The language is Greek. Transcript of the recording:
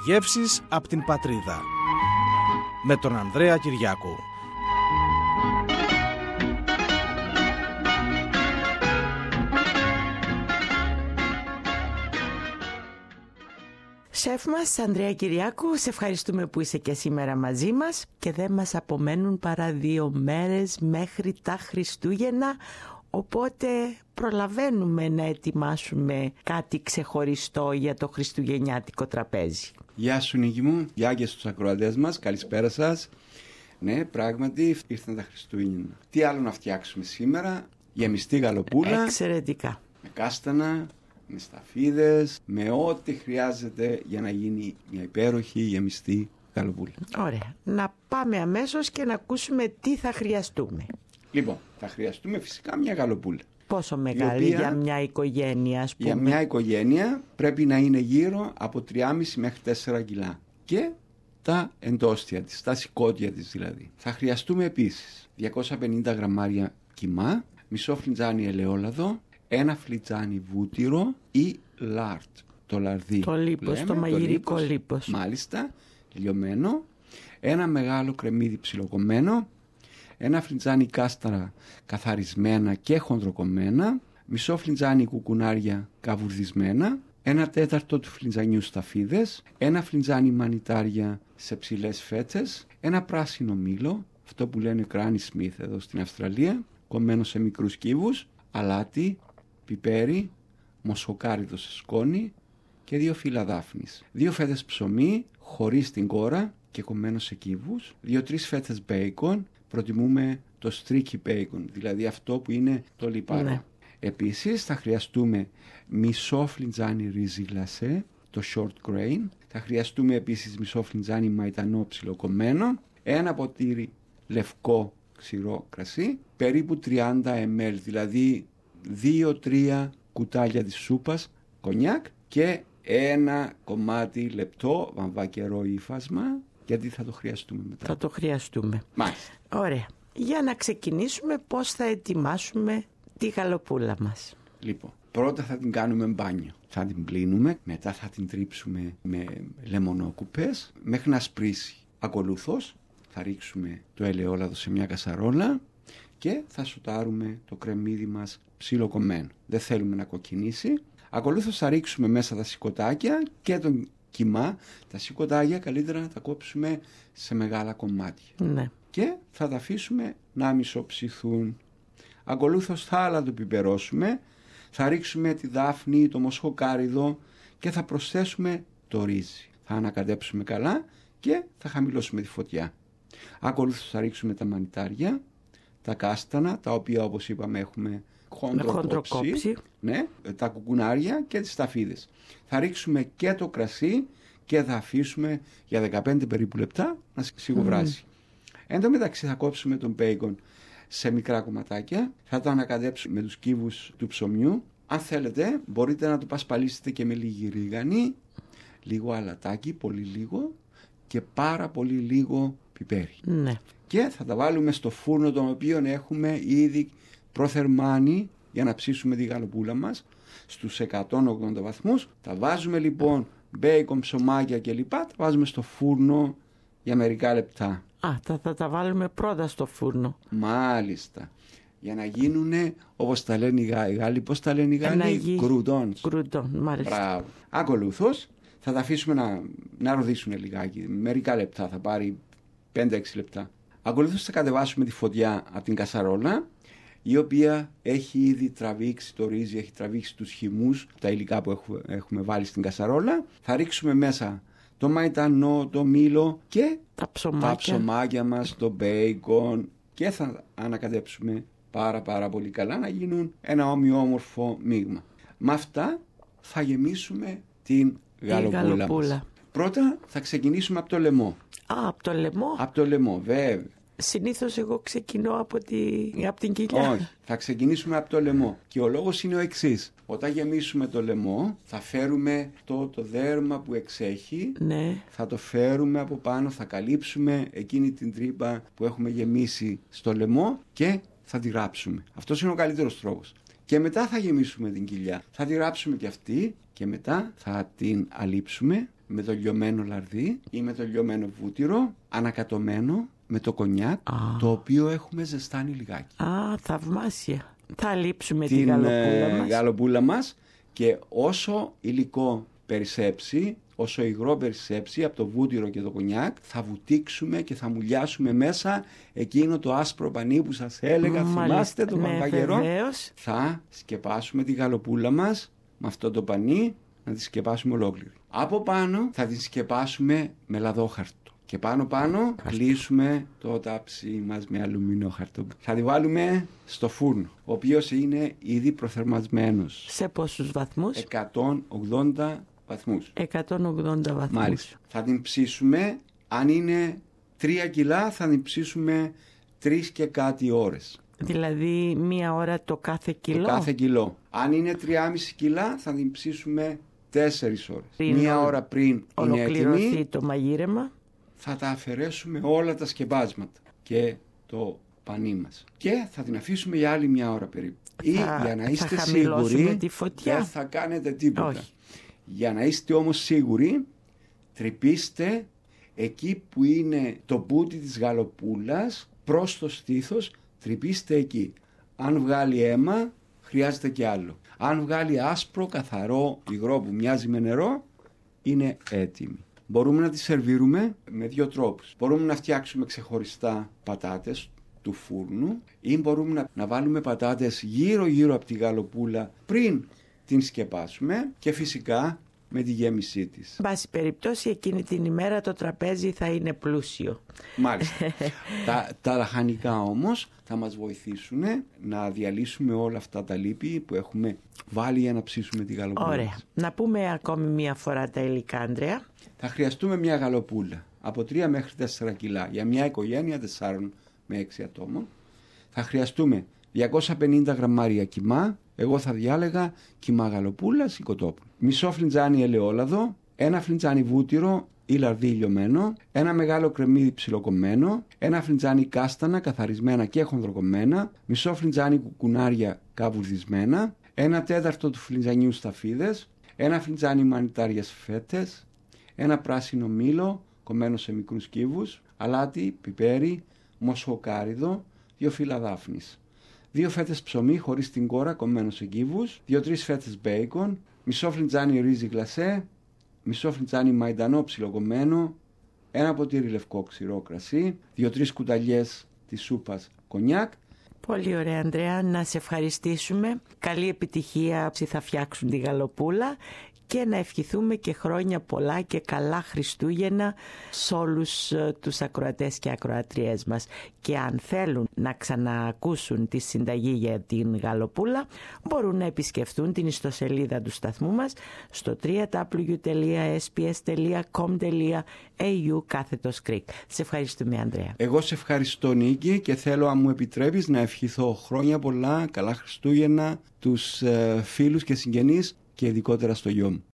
Γεύσεις από την πατρίδα. Με τον Ανδρέα Κυριάκου. Σεφ μας, Ανδρέα Κυριάκου, σε ευχαριστούμε που είσαι και σήμερα μαζί μας και δεν μας απομένουν παρά 2 μέρες μέχρι τα Χριστούγεννα, οπότε προλαβαίνουμε να ετοιμάσουμε κάτι ξεχωριστό για το χριστουγεννιάτικο τραπέζι. Γεια σου Νίκη μου, γεια και στους ακροατές μας, καλησπέρα σας. Ναι, πράγματι ήρθαν τα Χριστούγεννα. Τι άλλο να φτιάξουμε σήμερα? Γεμιστή γαλοπούλα. Εξαιρετικά. Με κάστανα, με σταφίδες, με ό,τι χρειάζεται για να γίνει μια υπέροχη γεμιστή γαλοπούλα. Ωραία. Να πάμε αμέσως και να ακούσουμε τι θα χρειαστούμε. Λοιπόν, θα χρειαστούμε φυσικά μια γαλοπούλα. Πόσο μεγάλη για μια οικογένεια, ας πούμε? Για μια οικογένεια πρέπει να είναι γύρω από 3,5 μέχρι 4 κιλά. Και τα εντόστια της, τα σηκώτια της δηλαδή. Θα χρειαστούμε επίσης 250 γραμμάρια κιμά, μισό φλιτζάνι ελαιόλαδο, 1 φλιτζάνι βούτυρο ή λάρτ, το λαρδί. Το λίπος, το μαγειρικό λίπος. Μάλιστα, λιωμένο. 1 μεγάλο κρεμμύδι ψιλοκομμένο. 1 φλιτζάνι κάσταρα καθαρισμένα και χοντροκομμένα. Μισό φλιτζάνι κουκουνάρια καβουρδισμένα. 1/4 του φλιτζανιού σταφίδες. 1 φλιτζάνι μανιτάρια σε ψηλές φέτσες. 1 πράσινο μήλο, αυτό που λένε Granny Smith εδώ στην Αυστραλία, κομμένο σε μικρούς κύβους. Αλάτι, πιπέρι, μοσχοκάριδο σε σκόνη και 2 φύλλα δάφνης. 2 φέτες ψωμί χωρίς την κόρα και κομμένο σε κύβους. 2-3 φέτες μπέικον. Προτιμούμε το streaky bacon, δηλαδή αυτό που είναι το λιπαρό. Ναι. Επίσης θα χρειαστούμε μισό φλιτζάνι ρύζι γλασέ, το short grain. Θα χρειαστούμε επίσης μισό φλιτζάνι μαϊτανό ψιλοκομμένο. 1 ποτήρι λευκό ξηρό κρασί, περίπου 30 ml, δηλαδή 2-3 κουτάλια της σούπας κονιάκ και 1 κομμάτι λεπτό βαμβακερό ύφασμα, γιατί θα το χρειαστούμε μετά. Θα το χρειαστούμε. Μάλιστα. Ωραία. Για να ξεκινήσουμε πώς θα ετοιμάσουμε τη γαλοπούλα μας. Λοιπόν, πρώτα θα την κάνουμε μπάνιο. Θα την πλύνουμε, μετά θα την τρίψουμε με λεμονόκουπες μέχρι να σπρίσει. Ακολούθως θα ρίξουμε το ελαιόλαδο σε μια κασαρόλα και θα σοτάρουμε το κρεμμύδι μας ψιλοκομμένο. Δεν θέλουμε να κοκκινήσει. Ακολούθως θα ρίξουμε μέσα τα σηκωτάκια και τον κιμά. Τα σηκωτάκια καλύτερα να τα κόψουμε σε μεγάλα κομμάτια. Ναι. Και θα τα αφήσουμε να μισοψηθούν. Ακολούθως θα αλατοπιπερώσουμε, θα ρίξουμε τη δάφνη, το μοσχοκάριδο και θα προσθέσουμε το ρύζι. Θα ανακατέψουμε καλά και θα χαμηλώσουμε τη φωτιά. Ακολούθως θα ρίξουμε τα μανιτάρια, τα κάστανα, τα οποία όπως είπαμε έχουμε χοντροκόψει, ναι, τα κουκουνάρια και τις σταφίδες. Θα ρίξουμε και το κρασί και θα αφήσουμε για 15 περίπου λεπτά να σιγοβράσει. Εν τω μεταξύ θα κόψουμε τον μπέικον σε μικρά κομματάκια, θα το ανακατέψουμε με τους κύβους του ψωμιού. Αν θέλετε μπορείτε να το πασπαλίσετε και με λίγη ρίγανη, λίγο αλατάκι, πολύ λίγο και πάρα πολύ λίγο πιπέρι. Ναι. Και θα τα βάλουμε στο φούρνο, τον οποίο έχουμε ήδη προθερμάνει για να ψήσουμε τη γαλοπούλα μας στους 180 βαθμούς. Τα βάζουμε λοιπόν μπέικον, ψωμάκια κλπ. Τα βάζουμε στο φούρνο για μερικά λεπτά. Θα τα βάλουμε πρώτα στο φούρνο. Μάλιστα. Για να γίνουνε, όπως τα λένε οι Γάλλοι, πώς τα λένε οι Γάλλοι, γκρουντόνς. Γκρουντόν, μάλιστα. Μπράβο. Ακολούθως θα τα αφήσουμε να ροδίσουν λιγάκι. Μερικά λεπτά, θα πάρει 5-6 λεπτά. Ακολούθως θα κατεβάσουμε τη φωτιά από την κασαρόλα, η οποία έχει ήδη τραβήξει το ρύζι, έχει τραβήξει τους χυμούς, τα υλικά που έχουμε βάλει στην κασαρόλα. Θα ρίξουμε μέσα το μαϊτανό, το μήλο και τα ψωμάκια μας, το μπέικον και θα ανακατέψουμε πάρα πολύ καλά να γίνουν ένα ομοιόμορφο μείγμα. Με αυτά θα γεμίσουμε την γαλοπούλα μας. Πρώτα θα ξεκινήσουμε από το λαιμό. Από το λαιμό? Από το λαιμό, βέβαια. Συνήθως εγώ ξεκινώ από την κοιλιά. Όχι, θα ξεκινήσουμε από το λαιμό. Και ο λόγος είναι ο εξής. Όταν γεμίσουμε το λαιμό, θα φέρουμε το δέρμα που εξέχει. Ναι. Θα το φέρουμε από πάνω, θα καλύψουμε εκείνη την τρύπα που έχουμε γεμίσει στο λαιμό και θα τη ράψουμε. Αυτός είναι ο καλύτερος τρόπος. Και μετά θα γεμίσουμε την κοιλιά. Θα τη ράψουμε και αυτή και μετά θα την αλείψουμε με το λιωμένο λαρδί ή με το λιωμένο βούτυρο, ανακατωμένο με το κονιάκ, το οποίο έχουμε ζεστάνει λιγάκι. Θαυμάσια. Θα λείψουμε τη γαλοπούλα μας. Και όσο υλικό περισσέψει, όσο υγρό περισσέψει από το βούτυρο και το κονιάκ, θα βουτήξουμε και θα μουλιάσουμε μέσα εκείνο το άσπρο πανί που σας έλεγα, θυμάστε το παπαγερό. Θα σκεπάσουμε τη γαλοπούλα μας με αυτό το πανί, να τη σκεπάσουμε ολόκληρη. Από πάνω θα τη σκεπάσουμε με λαδόχαρτο. Και πάνω κλείσουμε το τάψι μας με αλουμινόχαρτο. Θα τη βάλουμε στο φούρνο, ο οποίος είναι ήδη προθερμασμένος. Σε πόσους βαθμούς? 180 βαθμούς. 180 βαθμούς. Μάλιστα. Θα την ψήσουμε, αν είναι 3 κιλά θα την ψήσουμε 3 και κάτι ώρες. Δηλαδή 1 ώρα το κάθε κιλό. Το κάθε κιλό. Αν είναι 3,5 κιλά θα την ψήσουμε 4 ώρες. 1 ώρα πριν είναι έτοιμη. Ολοκληρωθεί το μαγείρεμα. Θα τα αφαιρέσουμε όλα τα σκεπάσματα και το πανί μας. Και θα την αφήσουμε για άλλη 1 ώρα περίπου. Ή για να είστε σίγουροι τη φωτιά. δεν θα κάνετε τίποτα. Όχι. Για να είστε όμως σίγουροι, τρυπήστε εκεί που είναι το μπούτι της γαλοπούλας προς το στήθος, τρυπήστε εκεί. Αν βγάλει αίμα, χρειάζεται και άλλο. Αν βγάλει άσπρο, καθαρό, υγρό που μοιάζει με νερό, είναι έτοιμη. Μπορούμε να τη σερβίρουμε με 2 τρόπους. Μπορούμε να φτιάξουμε ξεχωριστά πατάτες του φούρνου ή μπορούμε να βάλουμε πατάτες γύρω από τη γαλοπούλα πριν την σκεπάσουμε και φυσικά με τη γέμισή της. Εν πάση περιπτώσει εκείνη την ημέρα το τραπέζι θα είναι πλούσιο. Μάλιστα. Τα λαχανικά όμως θα μας βοηθήσουν να διαλύσουμε όλα αυτά τα λίπη που έχουμε βάλει για να ψήσουμε τη γαλοπούλα. Ωραία. Να πούμε ακόμη 1 φορά τα υλικά, Ανδρέα. Θα χρειαστούμε μια γαλοπούλα από 3 μέχρι 4 κιλά για μια οικογένεια 4 με 6 ατόμων. Θα χρειαστούμε 250 γραμμάρια κιμά. Εγώ θα διάλεγα κιμά γαλοπούλας ή κοτόπουλο. Μισό φλιτζάνι ελαιόλαδο, 1 φλιτζάνι βούτυρο ή λαρδί λιωμένο, 1 μεγάλο κρεμμύδι ψιλοκομμένο, 1 φλιτζάνι κάστανα καθαρισμένα και χονδροκομμένα, μισό φλιτζάνι κουκουνάρια καβουρδισμένα, 1/4 του φλιτζανιού σταφίδες, 1 φλιτζάνι μανιτάριες φέτες, 1 πράσινο μήλο κομμένο σε μικρούς κύβους, αλάτι, πιπέρι, μοσχοκάριδο, 2 φύλλα δάφνης. 2 φέτες ψωμί χωρίς την κόρα κομμένο σε κύβους, 2-3 φέτες μπέικον, μισό φλιτζάνι ρύζι γλασέ, μισό φλιτζάνι μαϊντανό ψιλοκομμένο, 1 ποτήρι λευκό ξηρό κρασί, 2-3 κουταλιές της σούπας κονιάκ. Πολύ ωραία, Ανδρέα, να σε ευχαριστήσουμε. Καλή επιτυχία όσοι θα φτιάξουν τη γαλοπούλα και να ευχηθούμε και χρόνια πολλά και καλά Χριστούγεννα σε όλους τους ακροατές και ακροατριές μας. Και αν θέλουν να ξαναακούσουν τη συνταγή για την γαλοπούλα, μπορούν να επισκεφτούν την ιστοσελίδα του σταθμού μας στο www.sps.com.au/Greek. Σε ευχαριστούμε, Ανδρέα. Εγώ σε ευχαριστώ, Νίκη, και θέλω, αν μου επιτρέπεις, να ευχηθώ χρόνια πολλά, καλά Χριστούγεννα, τους φίλους και συγγενείς και ειδικότερα στο γιο μου.